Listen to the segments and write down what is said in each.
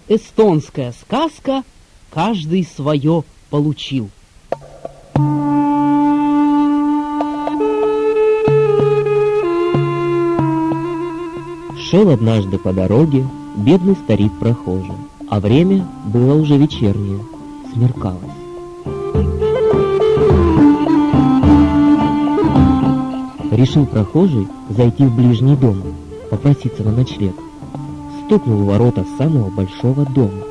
Эстонская сказка «Каждый свое получил». Шел однажды по дороге бедный старик-прохожий, а время было уже вечернее, смеркалось. Решил прохожий зайти в ближний дом, попроситься на ночлег. Стукнул в ворота самого большого дома.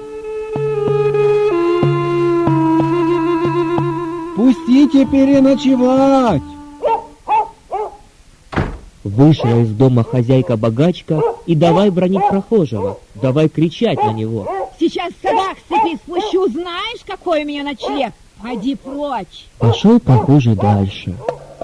«Пустите переночевать!» Вышла из дома хозяйка-богачка и давай бронить прохожего, давай кричать на него. Сейчас собак с цепи спущу, знаешь, какой у меня ночлег? Пойди прочь. Пошел прохожий дальше.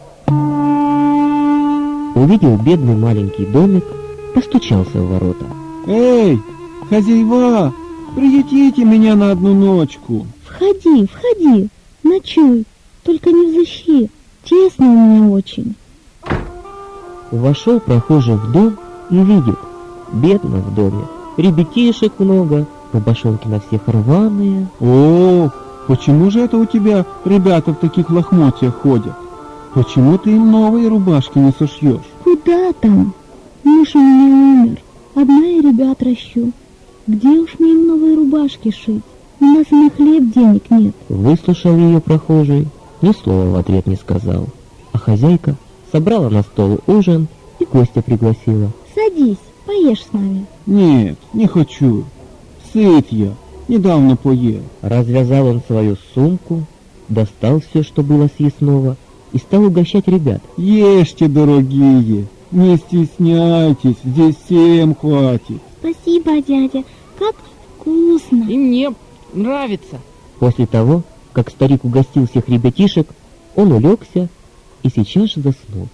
Увидел бедный маленький домик, постучался в ворота. «Эй, хозяева, приютите меня на одну ночку!» «Входи, входи, ночуй, только не взыщи, тесно у меня очень». Вошел прохожий в дом и видит, бедно в доме, ребятишек много, рубашонки на всех рваные. «О, почему же это у тебя ребята в таких лохмотьях ходят? Почему ты им новые рубашки не сошьешь?» «Куда там? Муж у меня умер, одна я ребят ращу. Где уж мне им новые рубашки шить? У нас и на хлеб денег нет». Выслушал ее прохожий, ни слова в ответ не сказал, а хозяйка собрала на стол ужин и гостя пригласила. «Садись, поешь с нами». «Нет, не хочу. Сыт я, недавно поел». Развязал он свою сумку, достал все, что было съестного, и стал угощать ребят. «Ешьте, дорогие, не стесняйтесь, здесь всем хватит». «Спасибо, дядя, как вкусно». И мне нравится. После того, как старик угостил всех ребятишек, он улегся и сейчас же заснул.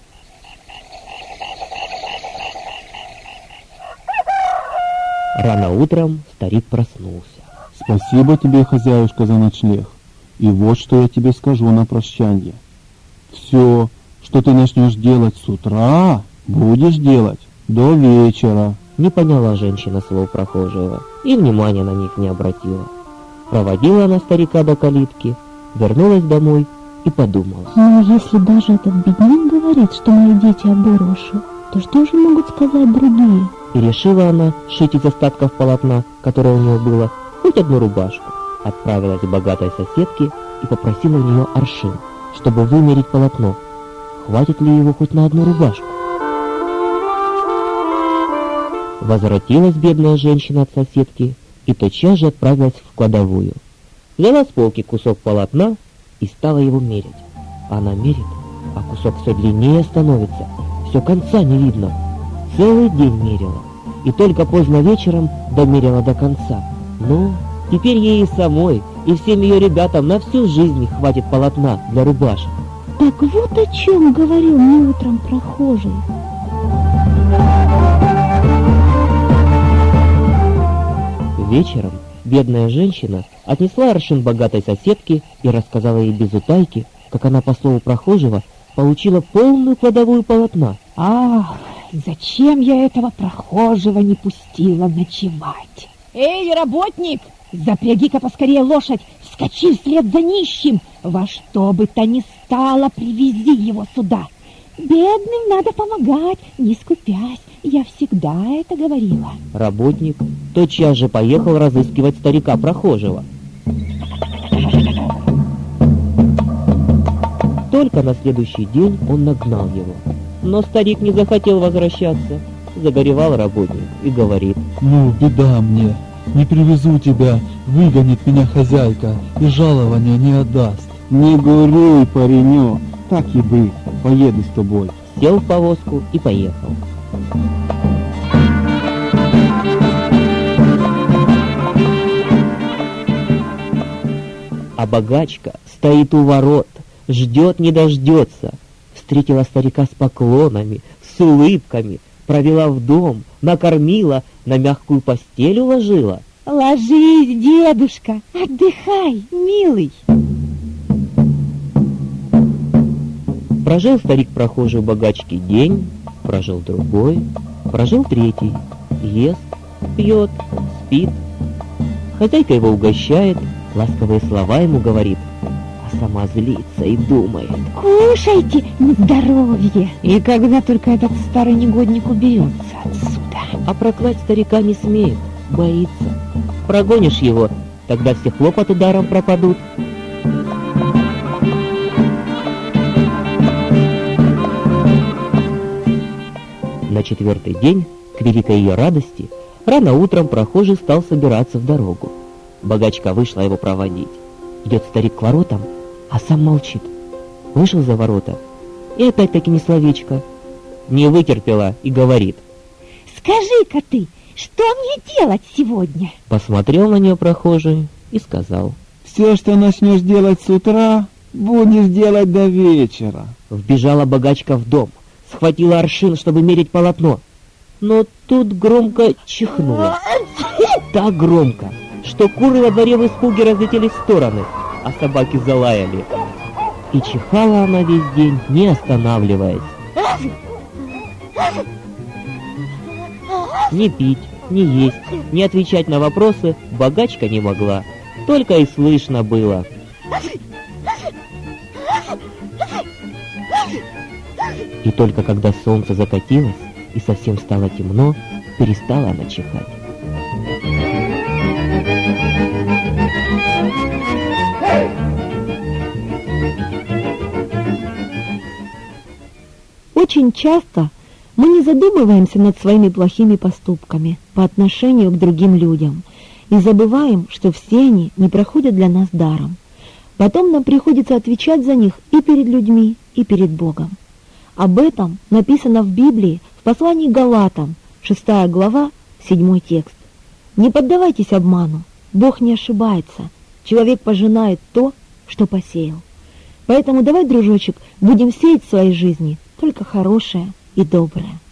Рано утром старик проснулся. «Спасибо тебе, хозяюшка, за ночлег. И вот что я тебе скажу на прощанье. Все, что ты начнешь делать с утра, будешь делать до вечера». Не поняла женщина слов прохожего и внимания на них не обратила. Проводила она старика до калитки, вернулась домой и подумала. «Ну, если даже этот бедняк говорит, что мои дети оборвыши, то что же могут сказать другие?» И решила она шить из остатков полотна, которое у нее было, хоть одну рубашку. Отправилась к богатой соседке и попросила у нее аршин, чтобы вымерить полотно. Хватит ли его хоть на одну рубашку? Возвратилась бедная женщина от соседки и тотчас же отправилась в кладовую. Взяла с полки кусок полотна и стала его мерить. Она мерит, а кусок все длиннее становится, все конца не видно. Целый день мерила, и только поздно вечером домерила до конца. Ну, теперь ей и самой, и всем ее ребятам на всю жизнь хватит полотна для рубашек. Так вот о чем говорил мне утром прохожий. Вечером бедная женщина отнесла аршин богатой соседке и рассказала ей без утайки, как она по слову прохожего получила полную кладовую полотна. Ах, зачем я этого прохожего не пустила ночевать? Эй, работник, запряги-ка поскорее лошадь, вскочи вслед за нищим, во что бы то ни стало, привези его сюда. Бедным надо помогать, не скупясь, я всегда это говорила. Работник тотчас же поехал разыскивать старика прохожего. Только на следующий день он нагнал его. Но старик не захотел возвращаться. Загоревал работник и говорит: «Ну, беда мне, не привезу тебя, выгонит меня хозяйка и жалования не отдаст». «Не горюй, паренек, так и быть, поеду с тобой». Сел в повозку и поехал. А богачка стоит у ворот, ждет не дождется. Встретила старика с поклонами, с улыбками, провела в дом, накормила, на мягкую постель уложила. Ложись, дедушка, отдыхай, милый. Прожил старик-прохожий у богачки день, прожил другой, прожил третий, ест, пьет, спит. Хозяйка его угощает, ласковые слова ему говорит, а сама злится и думает. Кушайте на здоровье. И когда только этот старый негодник уберется отсюда. А проклать старика не смеет, боится. Прогонишь его, тогда все хлопоты даром пропадут. На 4-й день, к великой ее радости, рано утром прохожий стал собираться в дорогу. Богачка вышла его проводить. Идет старик к воротам, а сам молчит. Вышел за ворота, и опять-таки ни словечко. Не вытерпела и говорит. Скажи-ка ты, что мне делать сегодня? Посмотрел на нее прохожий и сказал. Все, что начнешь делать с утра, будешь делать до вечера. Вбежала богачка в дом, схватила аршин, чтобы мерить полотно. Но тут громко чихнула. Так громко, что куры во дворе в испуге разлетелись в стороны, а собаки залаяли. И чихала она весь день, не останавливаясь. Ни пить, ни есть, ни отвечать на вопросы богачка не могла. Только и слышно было. И только когда солнце закатилось и совсем стало темно, перестала она чихать. Очень часто мы не задумываемся над своими плохими поступками по отношению к другим людям и забываем, что все они не проходят для нас даром. Потом нам приходится отвечать за них и перед людьми, и перед Богом. Об этом написано в Библии в послании к Галатам, 6 глава, 7 текст. Не поддавайтесь обману, Бог не ошибается, человек пожинает то, что посеял. Поэтому давай, дружочек, будем сеять в своей жизни только хорошее и доброе.